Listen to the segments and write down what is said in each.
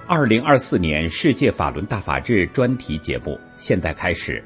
2024年世界法轮大法日专题节目现在开始。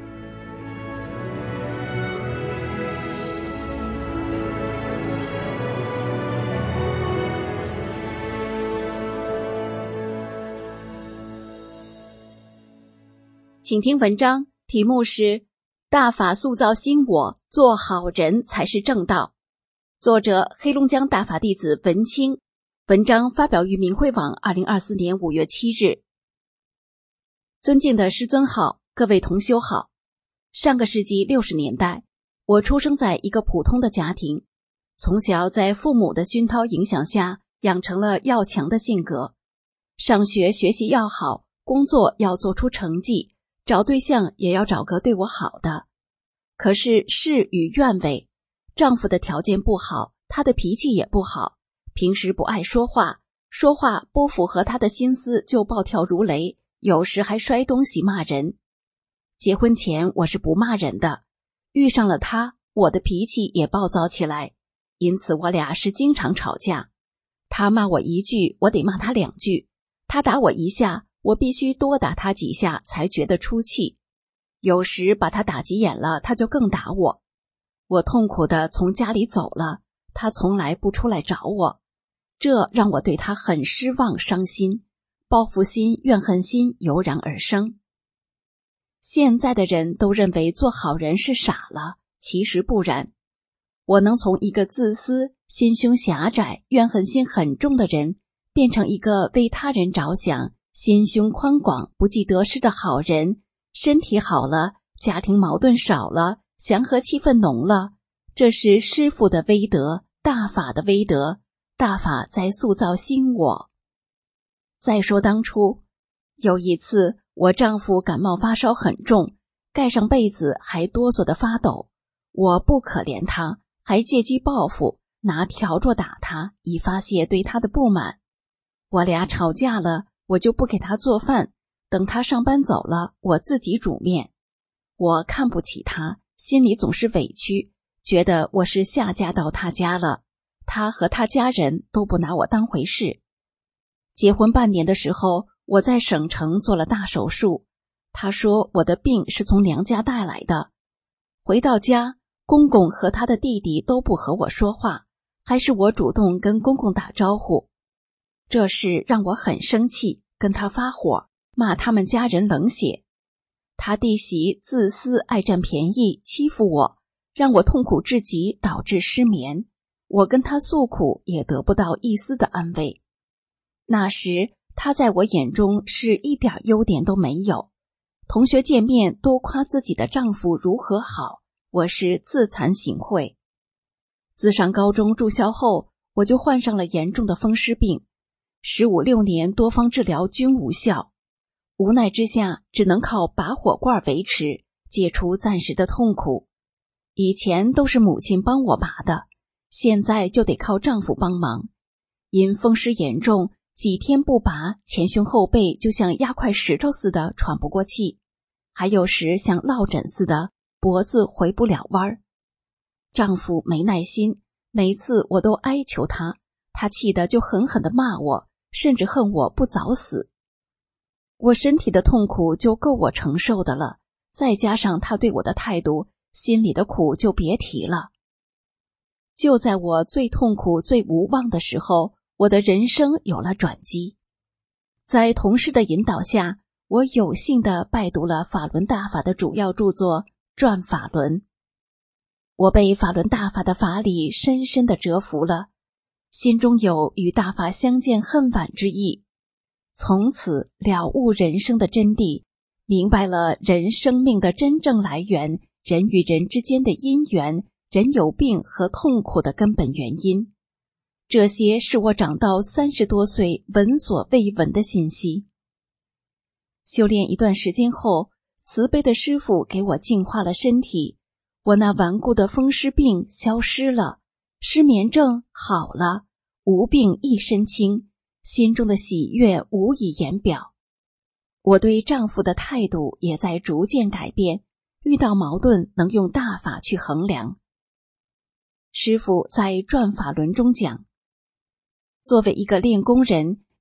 请听文章，题目是大法塑造新我，做好人才是正道。作者黑龙江大法弟子文清，文章发表于明慧网2024年5月7日。尊敬的师尊好，各位同修好。上个世纪60年代，我出生在一个普通的家庭，从小在父母的熏陶影响下，养成了要强的性格。上学学习要好，工作要做出成绩，找对象也要找个对我好的。可是事与愿违，丈夫的条件不好，他的脾气也不好，平时不爱说话，说话不符合他的心思就暴跳如雷，有时还摔东西骂人。结婚前我是不骂人的，遇上了他，我的脾气也暴躁起来，因此我俩是经常吵架。他骂我一句，我得骂他2句；他打我一下，我必须多打他几下才觉得出气。有时把他打急眼了，他就更打我。我痛苦地从家里走了，他从来不出来找我，这让我对他很失望伤心，报复心、怨恨心油然而生。现在的人都认为做好人是傻了，其实不然。我能从一个自私、心胸狭窄、怨恨心很重的人，变成一个为他人着想、心胸宽广、不计得失的好人，身体好了，家庭矛盾少了，祥和气氛浓了，这是师父的威德，大法的威德，大法在塑造新我。再说当初，有一次我丈夫感冒发烧很重，盖上被子还哆嗦地发抖，我不可怜他，还借机报复，拿笤帚打他，以发泄对他的不满。我俩吵架了，我就不给他做饭，等他上班走了，我自己煮面。我看不起他，心里总是委屈，觉得我是下嫁到他家了，他和他家人都不拿我当回事。结婚半年的时候，我在省城做了大手术，他说我的病是从娘家带来的。回到家，公公和他的弟弟都不和我说话，还是我主动跟公公打招呼。这事让我很生气，跟他发火，骂他们家人冷血。他弟媳自私爱占便宜，欺负我，让我痛苦至极，导致失眠。我跟他诉苦，也得不到一丝的安慰。那时他在我眼中是一点优点都没有，同学见面都夸自己的丈夫如何好，我是自惭形秽。自上高中住校后，我就患上了严重的风湿病，15、16年多方治疗均无效，无奈之下只能靠拔火罐维持，解除暂时的痛苦。以前都是母亲帮我拔的，现在就得靠丈夫帮忙。因风湿严重，几天不拔，前胸后背就像压块石头似的喘不过气，还有时像落枕似的，脖子回不了弯儿。丈夫没耐心，每次我都哀求他，他气得就狠狠地骂我，甚至恨我不早死。我身体的痛苦就够我承受的了，再加上他对我的态度，心里的苦就别提了。就在我最痛苦最无望的时候，我的人生有了转机。在同事的引导下，我有幸地拜读了法轮大法的主要著作《转法轮》。我被法轮大法的法理深深地折服了，心中有与大法相见恨晚之意。从此了悟人生的真谛，明白了人生命的真正来源，人与人之间的因缘，人有病和痛苦的根本原因。这些是我长到30多岁闻所未闻的信息。修炼一段时间后，慈悲的师父给我净化了身体，我那顽固的风湿病消失了，失眠症好了，无病一身轻，心中的喜悦无以言表。我对丈夫的态度也在逐渐改变，遇到矛盾能用大法去衡量。师父在《转法轮》中讲，作为一个练功人，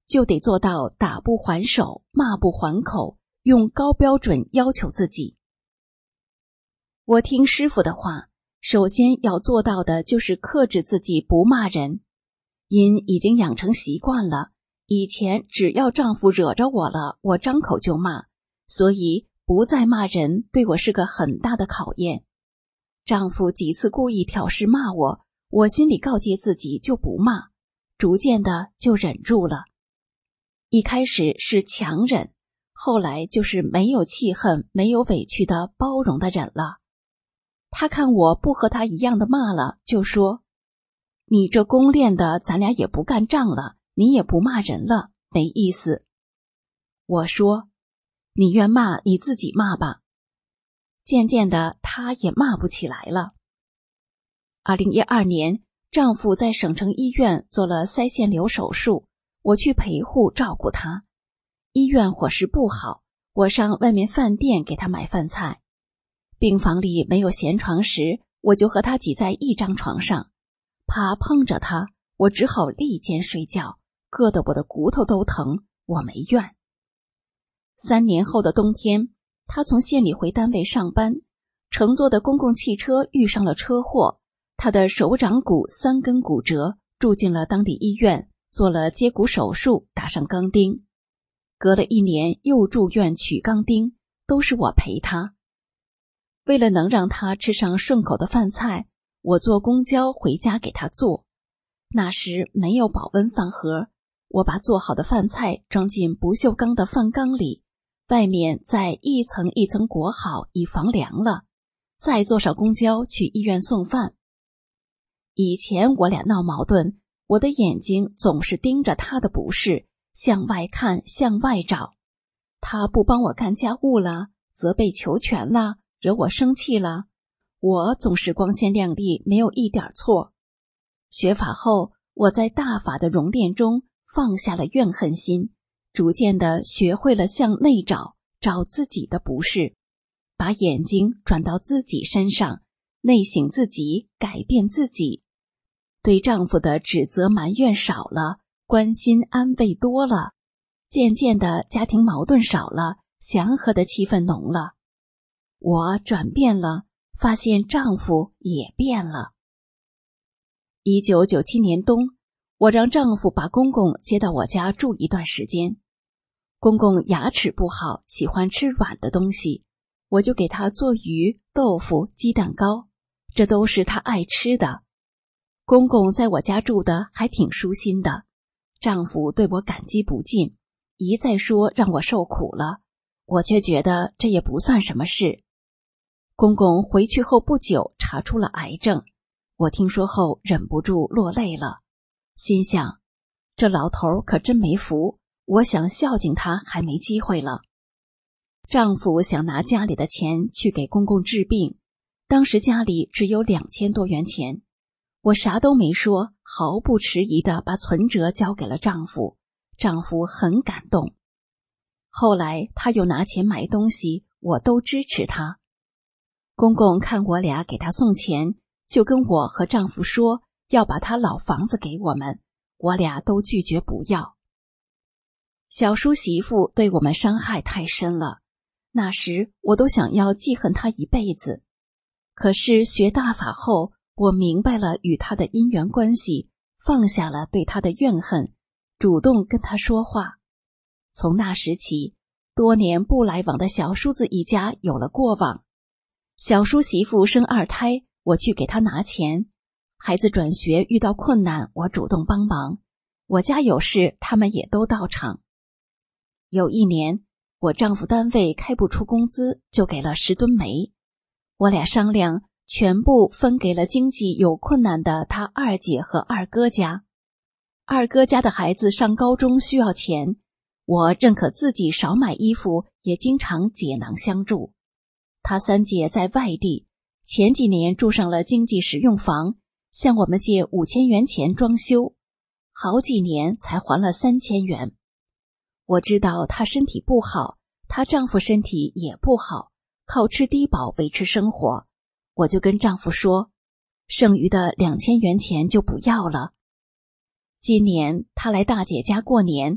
就得做到打不还手，骂不还口，用高标准要求自己。我听师傅的话，首先要做到的就是克制自己不骂人，因已经养成习惯了，以前只要丈夫惹着我了，我张口就骂，所以不再骂人对我是个很大的考验。丈夫几次故意挑事骂我，我心里告诫自己就不骂，逐渐的就忍住了。一开始是强忍，后来就是没有气恨，没有委屈的包容的忍了。他看我不和他一样的骂了，就说：你这功练的，咱俩也不干仗了，你也不骂人了，没意思。我说：你愿骂你自己骂吧。渐渐的他也骂不起来了。2012年，丈夫在省城医院做了腮腺瘤手术，我去陪护照顾他。医院伙食不好，我上外面饭店给他买饭菜。病房里没有闲床时，我就和他挤在一张床上，怕碰着他，我只好立间睡觉，硌得我的骨头都疼，我没怨。3年后的冬天，他从县里回单位上班，乘坐的公共汽车遇上了车祸，他的手掌骨3根骨折，住进了当地医院，做了接骨手术，打上钢钉。隔了1年又住院取钢钉，都是我陪他。为了能让他吃上顺口的饭菜，我坐公交回家给他做。那时没有保温饭盒，我把做好的饭菜装进不锈钢的饭缸里，外面再一层一层裹好，以防凉了，再坐上公交去医院送饭。以前我俩闹矛盾，我的眼睛总是盯着他的不是，向外看，向外找。他不帮我干家务了，责备求全了，惹我生气了，我总是光鲜亮丽，没有一点错。学法后，我在大法的熔炼中放下了怨恨心，逐渐地学会了向内找，找自己的不是，把眼睛转到自己身上，内省自己，改变自己。对丈夫的指责埋怨少了，关心安慰多了，渐渐的家庭矛盾少了，祥和的气氛浓了。我转变了，发现丈夫也变了。1997年冬，我让丈夫把公公接到我家住一段时间。公公牙齿不好，喜欢吃软的东西，我就给他做鱼、豆腐、鸡蛋糕，这都是他爱吃的。公公在我家住的还挺舒心的，丈夫对我感激不尽，一再说让我受苦了，我却觉得这也不算什么事。公公回去后不久查出了癌症，我听说后忍不住落泪了，心想这老头可真没福，我想孝敬他还没机会了。丈夫想拿家里的钱去给公公治病，当时家里只有2000多元钱，我啥都没说，毫不迟疑地把存折交给了丈夫，丈夫很感动。后来他又拿钱买东西，我都支持他。公公看我俩给他送钱，就跟我和丈夫说要把他老房子给我们，我俩都拒绝不要。小叔媳妇对我们伤害太深了，那时我都想要记恨他一辈子。可是学大法后，我明白了与他的因缘关系，放下了对他的怨恨，主动跟他说话。从那时起，多年不来往的小叔子一家有了过往。小叔媳妇生2胎，我去给他拿钱，孩子转学遇到困难，我主动帮忙，我家有事他们也都到场。有1年，我丈夫单位开不出工资，就给了10吨煤，我俩商量全部分给了经济有困难的他2姐和2哥家。2哥家的孩子上高中需要钱，我认可自己少买衣服，也经常解囊相助。他3姐在外地，前几年住上了经济实用房，向我们借5000元钱装修，好几年才还了3000元。我知道她身体不好，她丈夫身体也不好，靠吃低保维持生活，我就跟丈夫说，剩余的2000元钱就不要了。今年她来大姐家过年，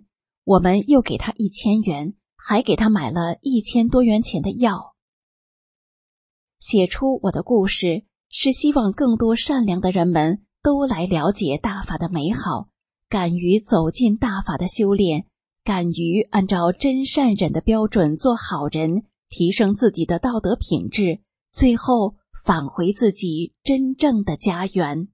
我们又给他1000元，还给他买了1000多元钱的药。写出我的故事，是希望更多善良的人们都来了解大法的美好，敢于走进大法的修炼，敢于按照真善忍的标准做好人，提升自己的道德品质，最后返回自己真正的家园。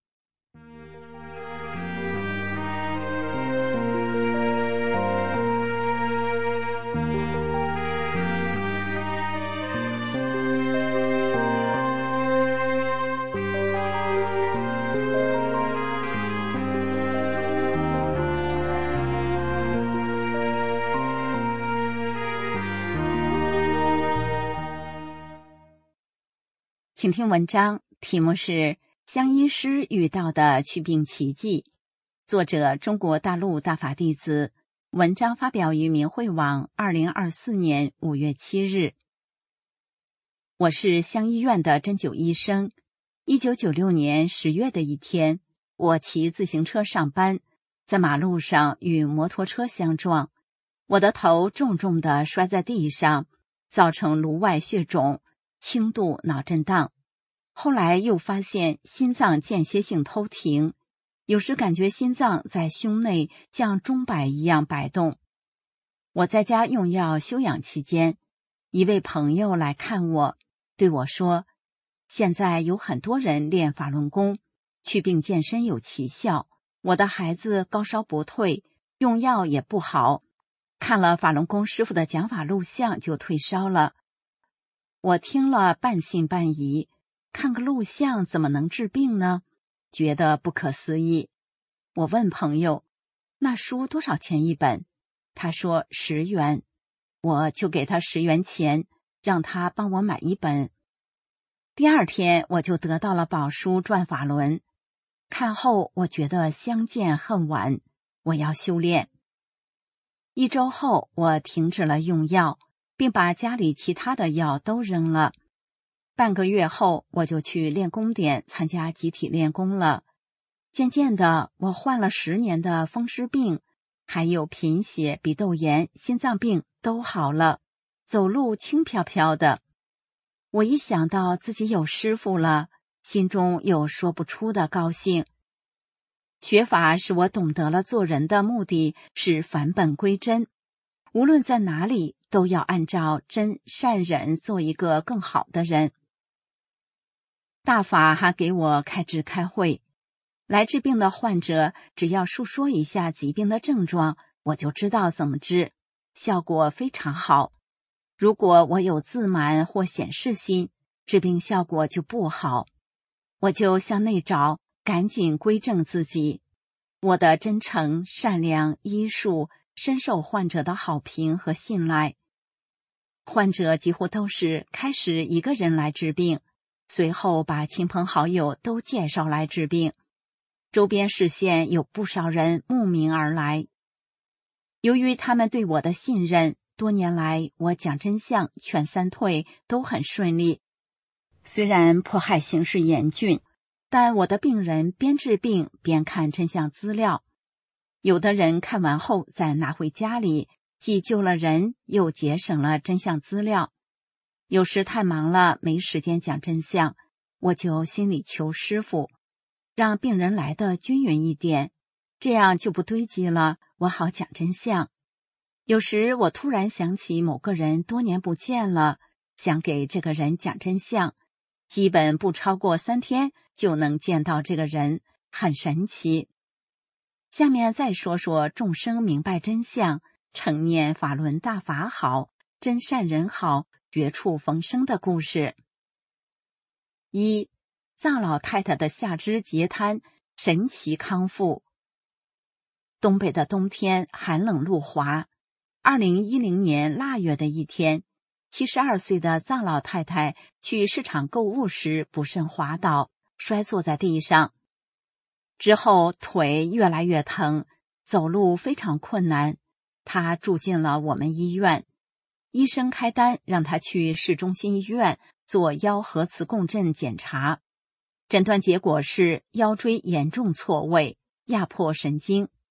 请听文章，题目是《香医师遇到的祛病奇迹》，作者中国大陆大法弟子，文章发表于明慧网2024年5月7日。我是香医院的针灸医生。1996年10月的一天，我骑自行车上班，在马路上与摩托车相撞，我的头重重地摔在地上，造成颅外血肿，轻度脑震荡。后来又发现心脏间歇性偷停，有时感觉心脏在胸内像钟摆一样摆动。我在家用药休养期间，一位朋友来看我，对我说，现在有很多人练法轮功，祛病健身有奇效，我的孩子高烧不退，用药也不好，看了法轮功师傅的讲法录像就退烧了。我听了半信半疑，看个录像怎么能治病呢？觉得不可思议。我问朋友，那书多少钱一本？他说10元，我就给他10元钱，让他帮我买一本。第二天我就得到了宝书转法轮，看后我觉得相见恨晚，我要修炼。1周后我停止了用药，并把家里其他的药都扔了。半个月后，我就去练功点参加集体练功了。渐渐的，我患了10年的风湿病，还有贫血、鼻窦炎、心脏病都好了，走路轻飘飘的。我一想到自己有师父了，心中有说不出的高兴。学法使我懂得了做人的目的是返本归真，无论在哪里都要按照真善忍做一个更好的人。大法还给我开治开会，来治病的患者只要述说一下疾病的症状，我就知道怎么治，效果非常好。如果我有自满或显示心，治病效果就不好。我就向内找，赶紧归正自己。我的真诚、善良、医术深受患者的好评和信赖。患者几乎都是开始一个人来治病，随后把亲朋好友都介绍来治病，周边市县有不少人慕名而来。由于他们对我的信任，多年来我讲真相、劝三退都很顺利。虽然迫害形势严峻，但我的病人边治病边看真相资料，有的人看完后再拿回家里，既救了人，又节省了真相资料。有时太忙了，没时间讲真相，我就心里求师父，让病人来的均匀一点，这样就不堆积了，我好讲真相。有时我突然想起某个人多年不见了，想给这个人讲真相，基本不超过3天就能见到这个人，很神奇。下面再说说众生明白真相，成念法轮大法好，真善人好，绝处逢生的故事。1. 藏老太太的下肢截瘫神奇康复。东北的冬天寒冷路滑，2010年腊月的一天，72岁的藏老太太去市场购物时不慎滑倒，摔坐在地上。之后腿越来越疼，走路非常困难，她住进了我们医院。医生开单让她去市中心医院做腰核磁共振检查，诊断结果是腰椎严重错位，压迫神经。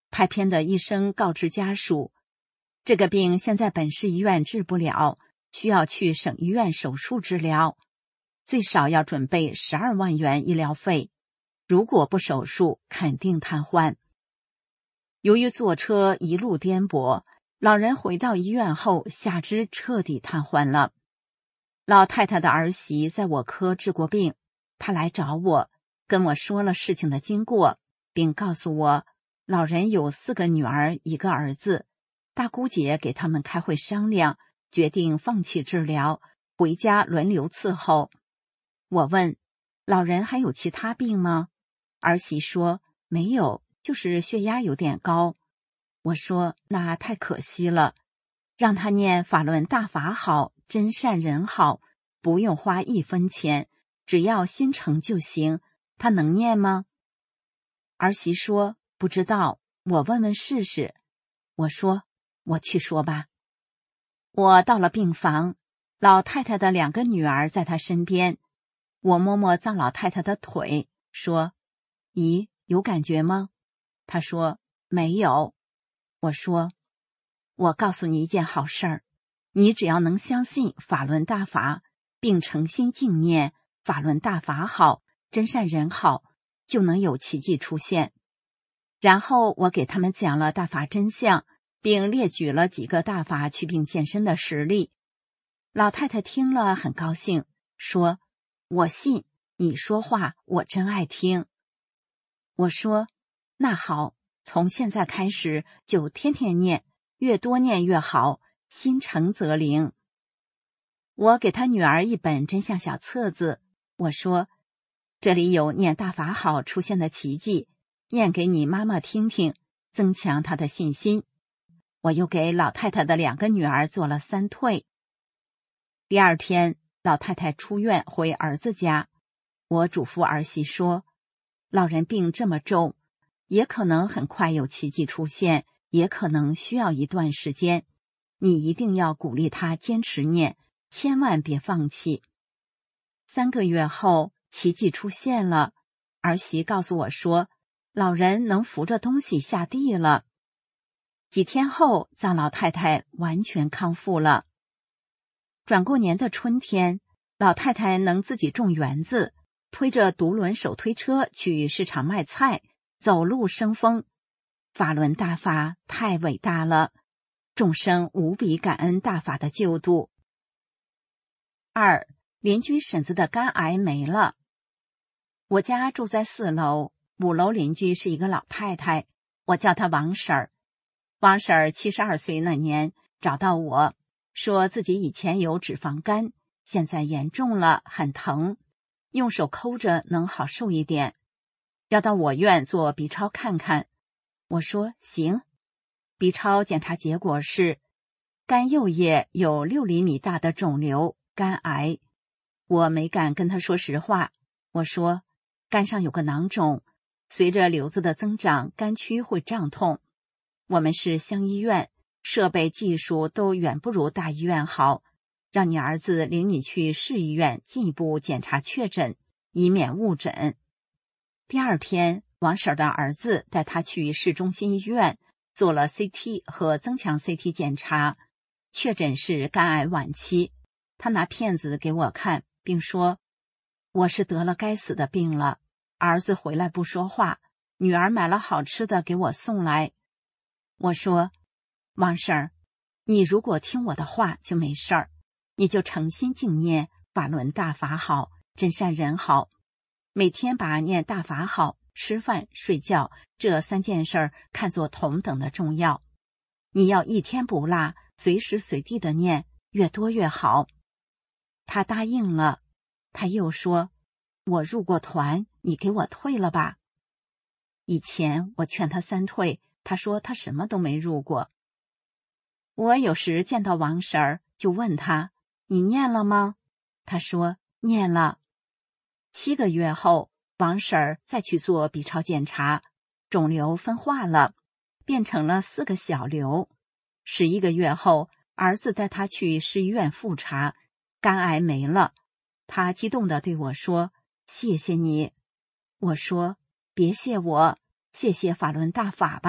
拍片的医生告知家属，这个病现在本市医院治不了，需要去省医院手术治疗，最少要准备12万元医疗费，如果不手术，肯定瘫痪。由于坐车一路颠簸，老人回到医院后下肢彻底瘫痪了。老太太的儿媳在我科治过病，她来找我，跟我说了事情的经过，并告诉我老人有4个女儿1个儿子，大姑姐给他们开会商量，决定放弃治疗，回家轮流伺候。我问老人还有其他病吗？儿媳说没有，就是血压有点高。我说那太可惜了，让他念法轮大法好，真善人好，不用花1分钱，只要心诚就行，他能念吗？儿媳说不知道，我问问试试。我说我去说吧。我到了病房，老太太的2个女儿在她身边，我摸摸藏老太太的腿，说姨，有感觉吗？她说没有。我说我告诉你一件好事儿，你只要能相信法轮大法，并诚心敬念法轮大法好，真善人好，就能有奇迹出现。然后我给他们讲了大法真相，并列举了几个大法祛病健身的实例。老太太听了很高兴，说我信，你说话我真爱听。我说那好，从现在开始就天天念，越多念越好，心诚则灵。我给他女儿一本真相小册子，我说这里有念大法好出现的奇迹，念给你妈妈听听，增强她的信心。我又给老太太的2个女儿做了3退。第2天，老太太出院回儿子家，我嘱咐儿媳说，老人病这么重，也可能很快有奇迹出现，也可能需要一段时间，你一定要鼓励他坚持念，千万别放弃。3个月后，奇迹出现了，儿媳告诉我说，老人能扶着东西下地了。几天后，藏老太太完全康复了。转过年的春天，老太太能自己种园子，推着独轮手推车去市场卖菜，走路生风。法轮大法太伟大了，众生无比感恩大法的救度。2. 邻居婶子的肝癌没了。我家住在4楼，5楼邻居是一个老太太，我叫她王婶儿。王婶儿72岁那年找到我，说自己以前有脂肪肝，现在严重了，很疼，用手抠着能好受一点，要到我院做 B 超看看。我说行。B 超检查结果是肝右叶有6厘米大的肿瘤，肝癌。我没敢跟他说实话，我说肝上有个囊肿，随着瘤子的增长，肝区会胀痛。我们是乡医院，设备技术都远不如大医院好，让你儿子领你去市医院进一步检查确诊，以免误诊。第2天，王婶的儿子带他去市中心医院做了 CT 和增强 CT 检查，确诊是肝癌晚期。他拿片子给我看，并说我是得了该死的病了，儿子回来不说话，女儿买了好吃的给我送来。我说王婶儿，你如果听我的话就没事儿，你就诚心敬念法轮大法好，真善人好，每天把念大法好、吃饭、睡觉这3件事儿看作同等的重要。你要一天不落，随时随地的念，越多越好。他答应了。他又说，我入过团，你给我退了吧。以前我劝他3退，他说他什么都没入过。我有时见到王婶儿，就问他，你念了吗？他说念了。7个月后，王婶儿再去做 B 超检查，肿瘤分化了，变成了4个小瘤。11个月后，儿子带他去市医院复查，肝癌没了。他激动地对我说，谢谢你。我说别谢我，谢谢法轮大法吧，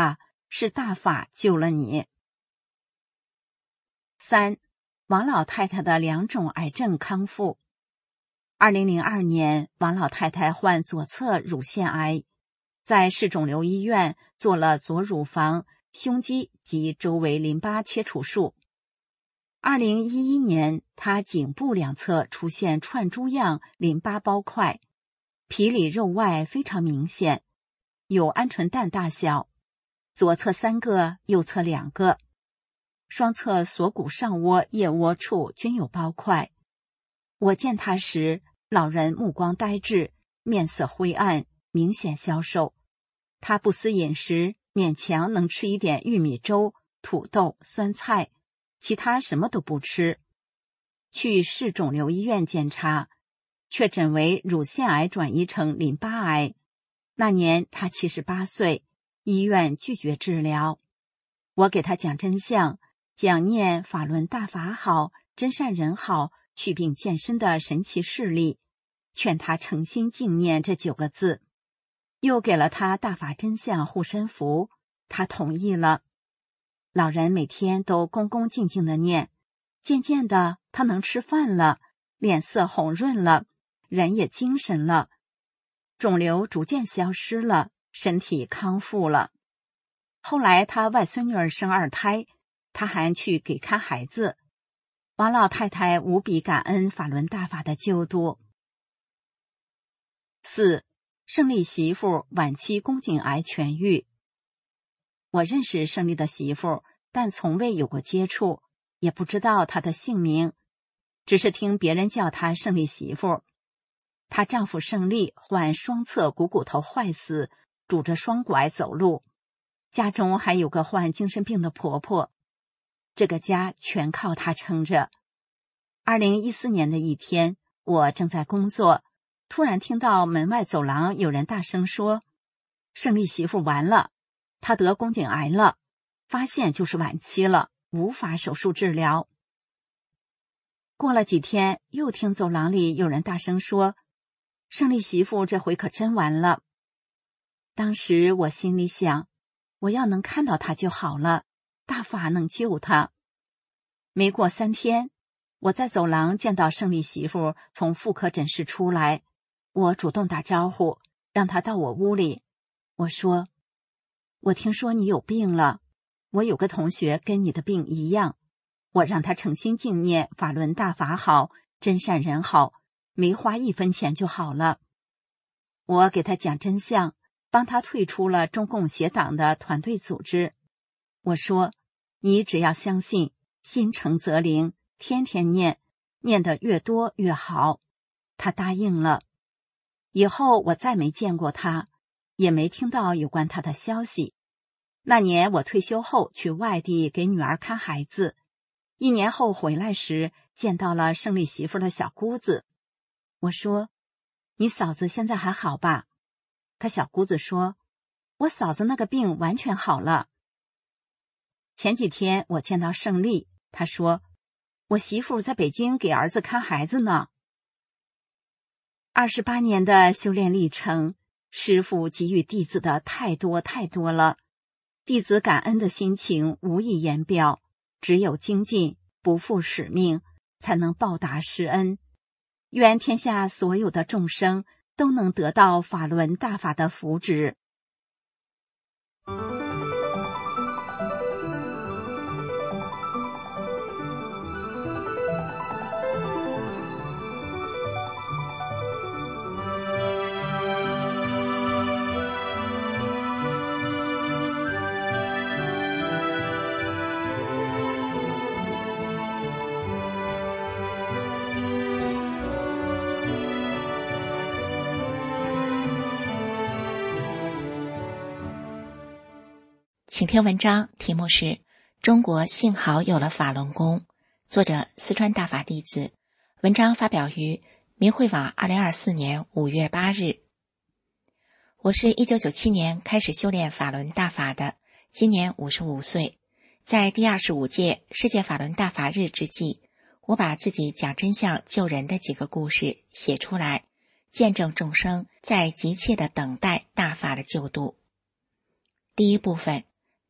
是大法救了你。3. 王老太太的2种癌症康复。2002年，王老太太患左侧乳腺癌，在市肿瘤医院做了左乳房、胸肌及周围淋巴切除术。2011年，她颈部2侧出现串珠样淋巴包块，皮里肉外非常明显，有鹌鹑蛋大小，左侧3个，右侧2个。双侧锁骨上窝、腋窝处均有包块。我见她时，老人目光呆滞，面色灰暗，明显消瘦。她不思饮食，勉强能吃一点玉米粥、土豆、酸菜，其他什么都不吃。去市肿瘤医院检查，确诊为乳腺癌转移成淋巴癌。那年她78岁，医院拒绝治疗。我给她讲真相，讲念法轮大法好，真善人好，祛病健身的神奇事例，劝她诚心敬念这9个字，又给了她大法真相护身符，她同意了。老人每天都恭恭敬敬地念，渐渐的他能吃饭了，脸色红润了，人也精神了，肿瘤逐渐消失了，身体康复了。后来他外孙女儿生2胎，他还去给看孩子。王老太太无比感恩法轮大法的救度。4. 胜利媳妇晚期宫颈癌痊愈。我认识胜利的媳妇，但从未有过接触，也不知道她的姓名，只是听别人叫她胜利媳妇。她丈夫胜利患双侧股骨头坏死，拄着双拐走路，家中还有个患精神病的婆婆，这个家全靠她撑着。2014年的一天，我正在工作，突然听到门外走廊有人大声说：“胜利媳妇完了，她得宫颈癌了，发现就是晚期了，无法手术治疗。”过了几天，又听走廊里有人大声说：“胜利媳妇这回可真完了。”当时我心里想，我要能看到她就好了，大法能救她。没过3天，我在走廊见到胜利媳妇从妇科诊室出来，我主动打招呼，让她到我屋里。我说：“我听说你有病了，我有个同学跟你的病一样，我让他诚心敬念法轮大法好，真善人好，没花1分钱就好了。”我给他讲真相，帮他退出了中共协党的团队组织。我说：“你只要相信，心诚则灵，天天念，念得越多越好。”他答应了。以后我再没见过他，也没听到有关他的消息。那年我退休后去外地给女儿看孩子，1年后回来时见到了胜利媳妇的小姑子。我说：“你嫂子现在还好吧？”他小姑子说：“我嫂子那个病完全好了。”前几天我见到胜利，他说：“我媳妇在北京给儿子看孩子呢。”28年的修炼历程，师父给予弟子的太多太多了，弟子感恩的心情无以言表，只有精进，不负使命，才能报答师恩。愿天下所有的众生都能得到法轮大法的福祉。 请听文章，题目是《中国幸好有了法轮功》，作者四川大法弟子。文章发表于明慧网2024年5月8日。我是1997年开始修炼法轮大法的，今年55岁。在第25届世界法轮大法日之际，我把自己讲真相救人的几个故事写出来，见证众生在急切的等待大法的救度。第一部分，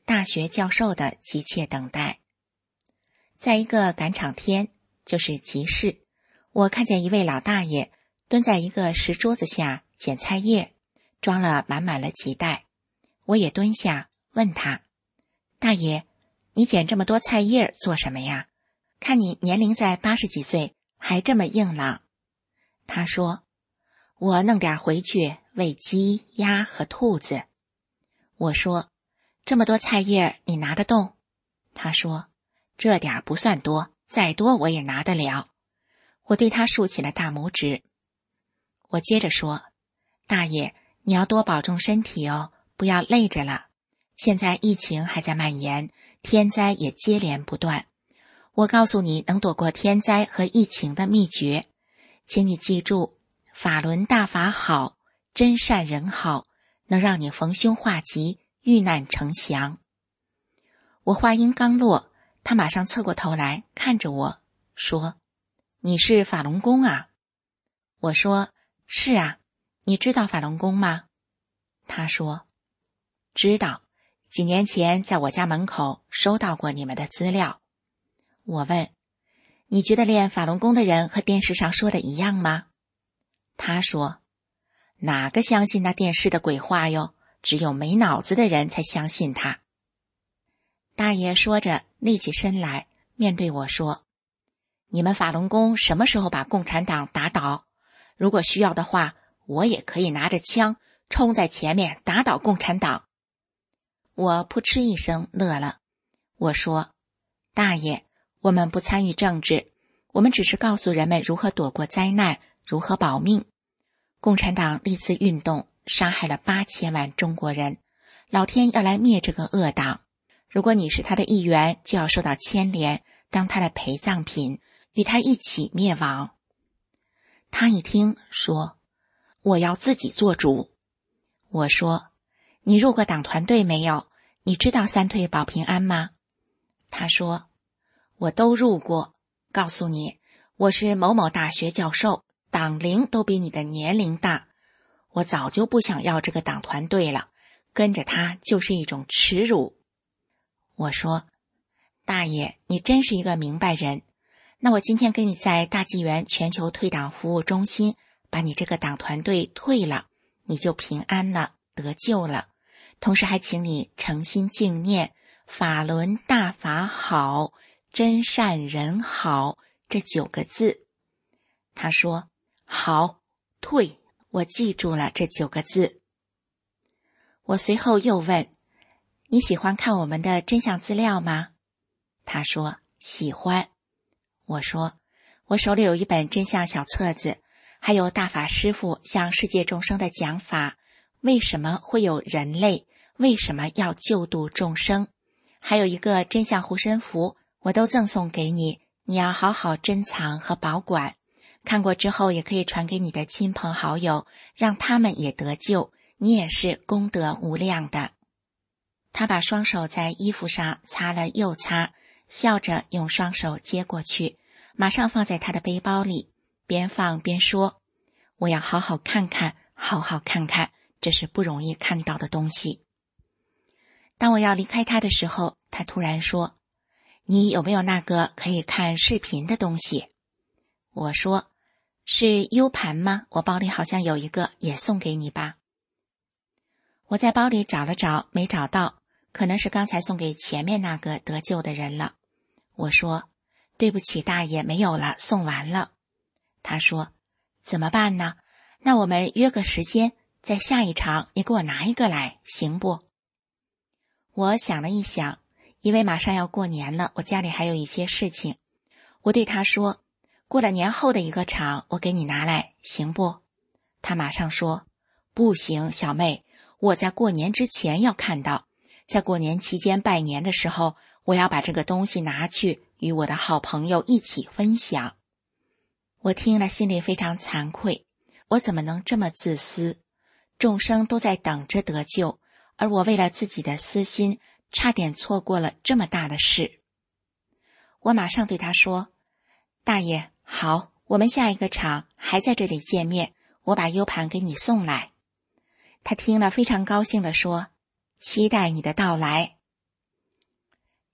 大学教授的急切等待。在一个赶场天，就是集市，我看见一位老大爷蹲在一个石桌子下捡菜叶，装了满满了几袋。我也蹲下问他，大爷，你捡这么多菜叶做什么呀？看你年龄在80几岁，还这么硬朗。他说，我弄点回去喂鸡、鸭和兔子。我说，这么多菜叶你拿得动？他说，这点不算多，再多我也拿得了。我对他竖起了大拇指。我接着说，大爷，你要多保重身体哦，不要累着了。现在疫情还在蔓延，天灾也接连不断。我告诉你能躲过天灾和疫情的秘诀，请你记住，法轮大法好，真善人好，能让你逢凶化吉，遇难成祥。我话音刚落，他马上侧过头来看着我说，你是法轮功啊？我说，是啊，你知道法轮功吗？他说，知道，几年前在我家门口收到过你们的资料。我问，你觉得练法轮功的人和电视上说的一样吗？他说，哪个相信那电视的鬼话哟？只有没脑子的人才相信他。大爷说着立起身来，面对我说，你们法轮功什么时候把共产党打倒？如果需要的话，我也可以拿着枪冲在前面打倒共产党。我扑哧一声乐了。我说，大爷，我们不参与政治，我们只是告诉人们如何躲过灾难，如何保命。共产党历次运动杀害了8000万中国人，老天要来灭这个恶党。如果你是他的一员，就要受到牵连，当他的陪葬品，与他一起灭亡。他一听说，我要自己做主。我说，你入过党团队没有？你知道三退保平安吗？他说，我都入过。告诉你，我是某某大学教授，党龄都比你的年龄大。我早就不想要这个党团队了，跟着他就是一种耻辱。我说，大爷，你真是一个明白人。那我今天给你在大纪元全球退党服务中心把你这个党团队退了，你就平安了，得救了。同时还请你诚心敬念法轮大法好，真善人好这9个字。他说，好，退，我记住了这9个字。我随后又问，你喜欢看我们的真相资料吗？他说，喜欢。我说，我手里有一本真相小册子，还有大法师父向世界众生的讲法，为什么会有人类，为什么要救度众生，还有一个真相护身符，我都赠送给你，你要好好珍藏和保管。看过之后也可以传给你的亲朋好友，让他们也得救，你也是功德无量的。他把双手在衣服上擦了又擦，笑着用双手接过去，马上放在他的背包里，边放边说，我要好好看看，好好看看，这是不容易看到的东西。当我要离开他的时候，他突然说，你有没有那个可以看视频的东西？我说，是 U 盘吗？我包里好像有一个，也送给你吧。我在包里找了找，没找到，可能是刚才送给前面那个得救的人了。我说，对不起大爷，没有了，送完了。他说，怎么办呢？那我们约个时间，在下一场你给我拿一个来，行不？我想了一想，因为马上要过年了，我家里还有一些事情。我对他说，过了年后的一个场，我给你拿来，行不？他马上说，不行，小妹，我在过年之前要看到，在过年期间拜年的时候，我要把这个东西拿去与我的好朋友一起分享。我听了心里非常惭愧，我怎么能这么自私？众生都在等着得救，而我为了自己的私心，差点错过了这么大的事。我马上对他说，大爷，好，我们下一个场还在这里见面，我把 U 盘给你送来。他听了非常高兴地说，期待你的到来。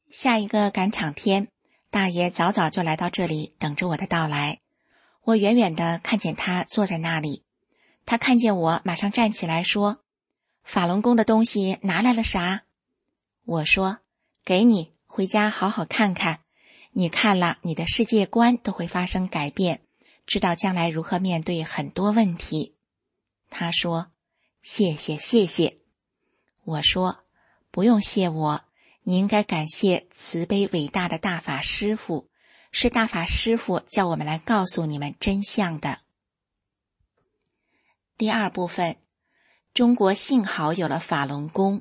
下一个赶场天，大爷早早就来到这里等着我的到来。我远远地看见他坐在那里，他看见我马上站起来说：法轮功的东西拿来了啥？我说：给你，回家好好看看，你看了你的世界观都会发生改变，知道将来如何面对很多问题。他说：谢谢谢谢。我说：不用谢我，你应该感谢慈悲伟大的大法师父，是大法师父叫我们来告诉你们真相的。第二部分，中国幸好有了法轮功。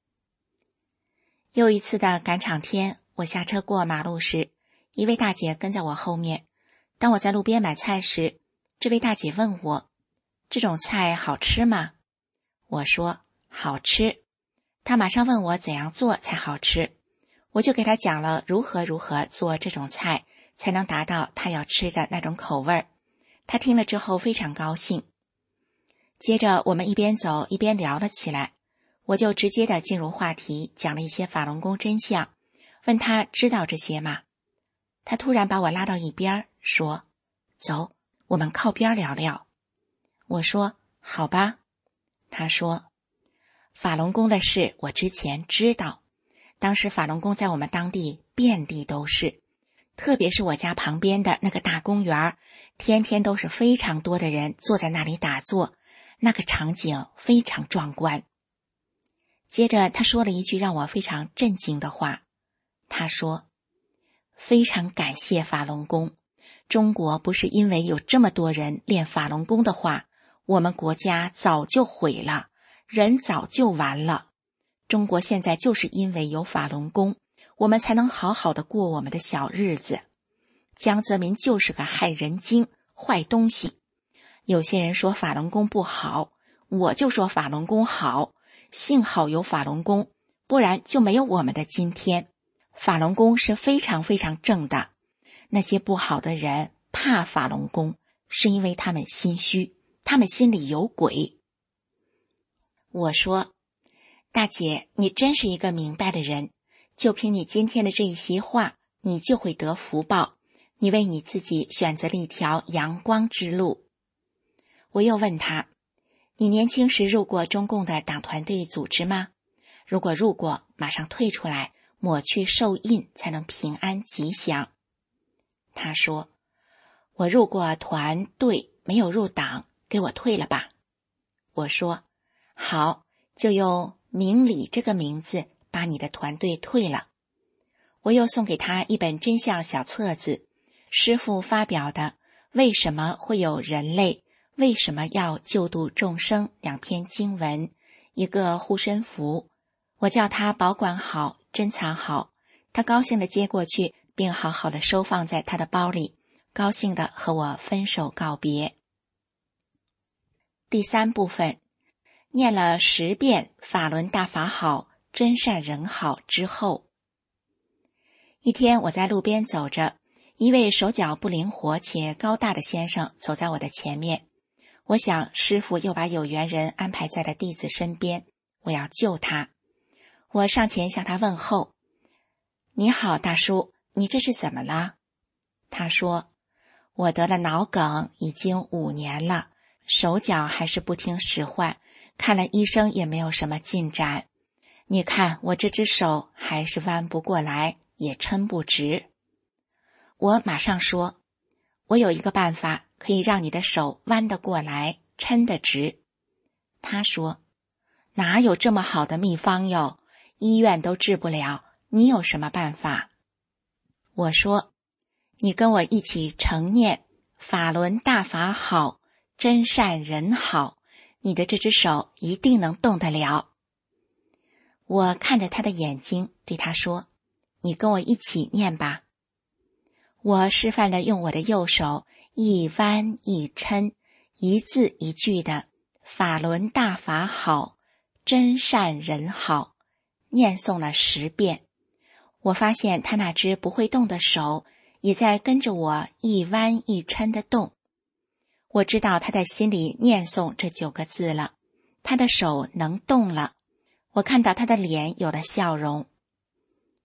又一次的赶场天，我下车过马路时，一位大姐跟在我后面。当我在路边买菜时，这位大姐问我：这种菜好吃吗？我说：好吃。她马上问我怎样做才好吃，我就给她讲了如何做这种菜才能达到她要吃的那种口味。她听了之后非常高兴。接着我们一边走一边聊了起来，我就直接的进入话题，讲了一些法轮功真相，问她知道这些吗？她突然把我拉到一边说：走，我们靠边聊聊。我说：好吧。她说：法轮功的事我之前知道，当时法轮功在我们当地遍地都是，特别是我家旁边的那个大公园，天天都是非常多的人坐在那里打坐，那个场景非常壮观。接着他说了一句让我非常震惊的话，他说：非常感谢法轮功，中国不是因为有这么多人练法轮功的话，我们国家早就毁了，人早就完了。中国现在就是因为有法轮功，我们才能好好的过我们的小日子。江泽民就是个害人精、坏东西。有些人说法轮功不好，我就说法轮功好，幸好有法轮功，不然就没有我们的今天。法轮功是非常非常正的，那些不好的人怕法轮功，是因为他们心虚，他们心里有鬼。我说：大姐，你真是一个明白的人，就凭你今天的这一席话，你就会得福报，你为你自己选择了一条阳光之路。我又问他：你年轻时入过中共的党团队组织吗？如果入过，马上退出来，抹去寿印，才能平安吉祥。他说：我入过团队，没有入党，给我退了吧。我说：好，就用明理这个名字把你的团队退了。我又送给他一本真相小册子，师父发表的《为什么会有人类，为什么要救度众生》2篇经文，一个护身符，我叫他保管好，珍藏好。他高兴地接过去，并好好地收放在他的包里，高兴地和我分手告别。第3部分，念了10遍法轮大法好，真善人好之后，一天我在路边走着，一位手脚不灵活且高大的先生走在我的前面。我想师父又把有缘人安排在了弟子身边，我要救他。我上前向他问候：你好，大叔，你这是怎么了？他说：我得了脑梗，已经5年了，手脚还是不听使唤，看了医生也没有什么进展。你看我这只手还是弯不过来，也抻不直。我马上说：我有一个办法可以让你的手弯得过来，抻得直。他说：哪有这么好的秘方哟，医院都治不了，你有什么办法？我说：你跟我一起承念法轮大法好，真善人好，你的这只手一定能动得了。我看着他的眼睛，对他说：你跟我一起念吧。我示范地用我的右手一弯一抻，一字一句的法轮大法好，真善人好，念诵了10遍。我发现他那只不会动的手也在跟着我一弯一抻的动。我知道他在心里念诵这9个字了，他的手能动了，我看到他的脸有了笑容。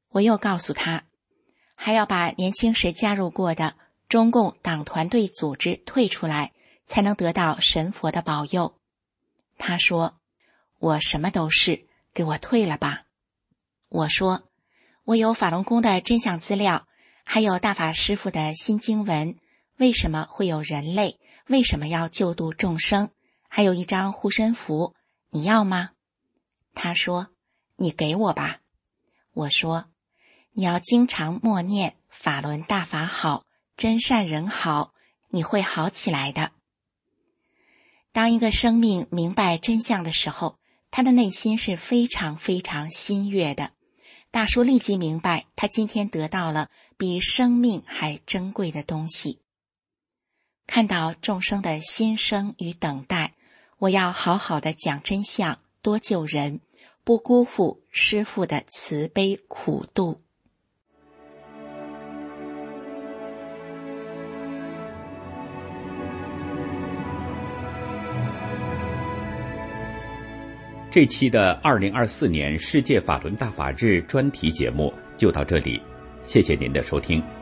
我又告诉他，还要把年轻时加入过的中共党团队组织退出来，才能得到神佛的保佑。他说，我什么都是，给我退了吧。我说，我有法轮功的真相资料，还有大法师父的新经文，为什么会有人类，为什么要救度众生，还有一张护身符，你要吗？他说，你给我吧。我说，你要经常默念法轮大法好，真善人好，你会好起来的。当一个生命明白真相的时候，他的内心是非常非常欣悦的。大叔立即明白，他今天得到了比生命还珍贵的东西。看到众生的心声与等待，我要好好的讲真相，多救人，不辜负师父的慈悲苦度。 这期的2024年世界法轮大法日专题节目就到这里，谢谢您的收听。